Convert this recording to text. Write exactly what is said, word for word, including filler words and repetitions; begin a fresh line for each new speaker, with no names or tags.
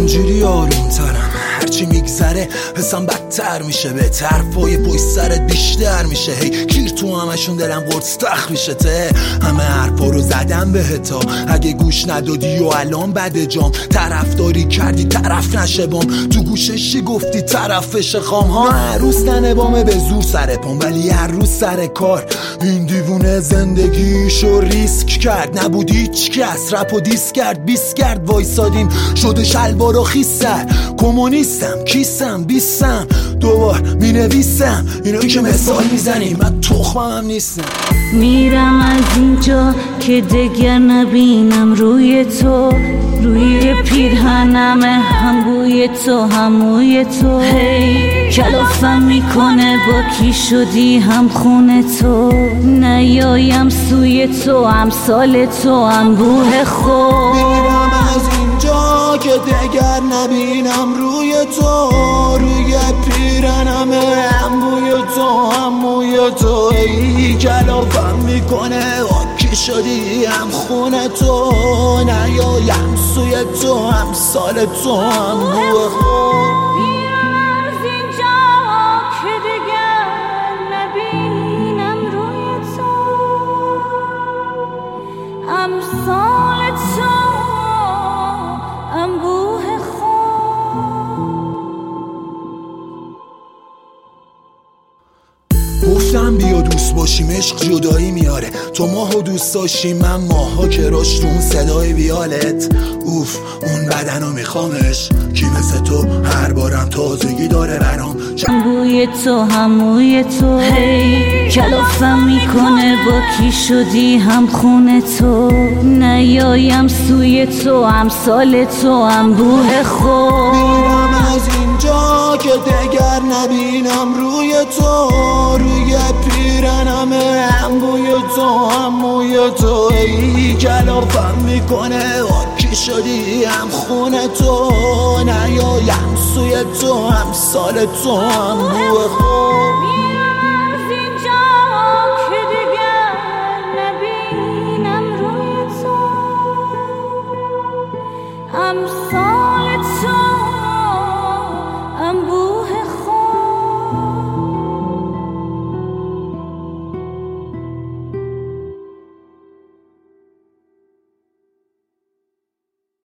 اینجوری آروم ترم، هرچی میگذره حسم بدتر میشه، به طرفای پشت سرت بیشتر میشه، هی کیر تو همشون دلم قرص تخ میشه. ته همه حرفا رو زدم بهتا، اگه گوش ندادی و الان بده جام، طرفداری کردی طرف نشه بام، تو گوششی گفتی طرفش خام ها. هر روز تنه بامه به زور سر پام، ولی هر روز سر کار. این دیوونه زندگیشو ریسک کرد، نبود هیچ کس، رپ و دیس کرد بیس کرد، وایسادیم شده شلوار و خیسر. کمونیستم کیسم بیسم دوبار می نویسم، اینایی که مثال میزنی من تخمم نیستم.
میرم از اینجا که دگر نبینم روی تو، روی پیرهنم هم بوی تو هم موی تو، هی کلافم میکنه با کی شدی هم خونه تو، نیایم سوی تو امثال تو انبوه خود.
میرم از اینجا که دگر نبینم روی تو، روی پیرهنم هم بوی تو هم موی تو، ای کلافم میکنه با کی شدی هم خونه تو، نیایم سوی تو امثال تو انبوه خود. گفتم بیا دوست باشیم عشق جدایی میاره، تو ماهو دوست داشتی من ماها که رشت اون صدای ویالت. اوف اون بدنو میخوامش، کی مثل تو هر بارم تازگی داره برام.
بوی تو هم موی تو، هی کلافم میکنه با کی شدی هم خونه تو، نیایم سوی تو امثال تو انبوه خود.
میرم از اینجا که دگر نبینم روی تو، روی پیرهنم هم بوی تو هم موی تو، ای کلافم میکنه با کی شدی هم خونه تو، نیایم سوی تو امثال تو انبوه خود.
میرم از اینجا که دیگر نبینم روی تو امثال